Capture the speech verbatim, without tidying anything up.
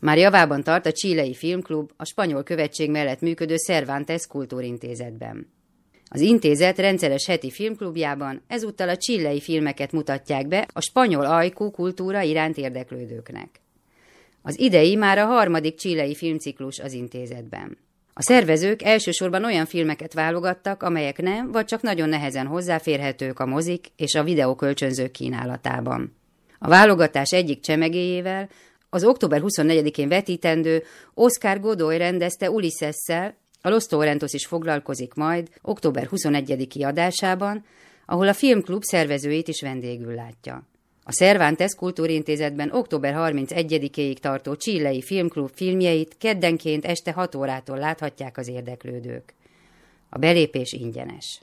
Már javában tart a Chilei Filmklub, a spanyol követség mellett működő Cervantes Kultúrintézetben. Az intézet rendszeres heti filmklubjában ezúttal a chilei filmeket mutatják be a spanyol ajkú kultúra iránt érdeklődőknek. Az idei már a harmadik chilei filmciklus az intézetben. A szervezők elsősorban olyan filmeket válogattak, amelyek nem, vagy csak nagyon nehezen hozzáférhetők a mozik és a videókölcsönzők kínálatában. A válogatás egyik csemegéjével az október huszonnegyedikén vetítendő Oscar Godoy rendezte Ulyssesszel, a Los Torrentos is foglalkozik majd október huszonegyediki adásában, ahol a filmklub szervezőit is vendégül látja. A Cervantes Kultúrintézetben október harmincegyedikéig tartó Chilei Filmklub filmjeit keddenként este hat órától láthatják az érdeklődők. A belépés ingyenes.